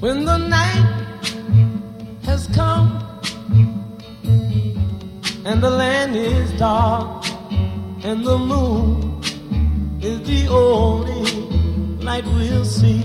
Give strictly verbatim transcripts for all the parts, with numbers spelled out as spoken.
When the night has come and the land is dark and the moon is the only light we'll see.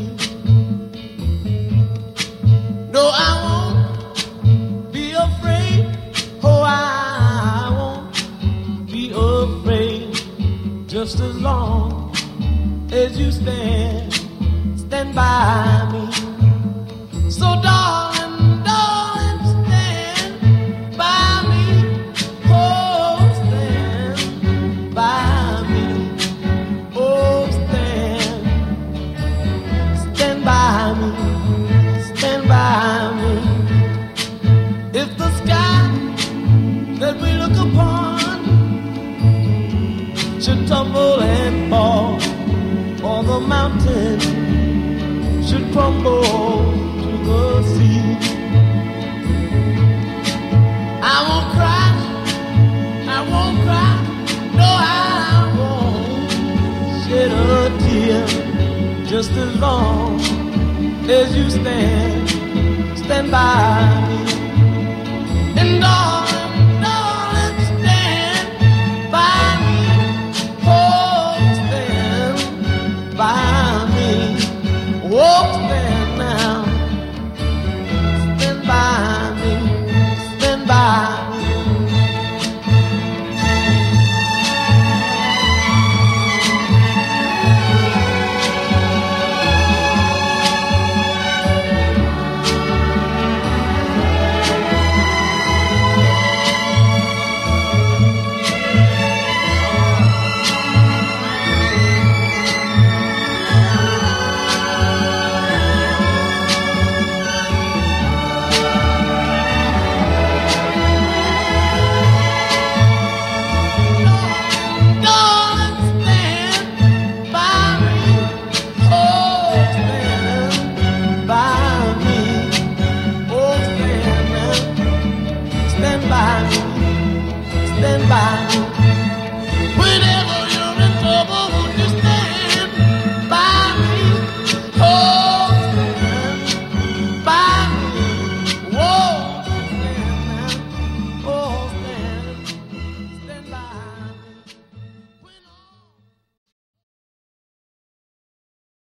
No, I won't be afraid. Oh, I won't be afraid. Just as long as you stand, stand by me. So darling, darling, stand by me. Oh, stand by me. Oh, stand, stand by me. Stand by me. If the sky that we look upon should tumble and fall, or the mountain should crumble to the sea, I won't cry, I won't cry, no, I won't shed a tear. Just as long as you stand, stand by me.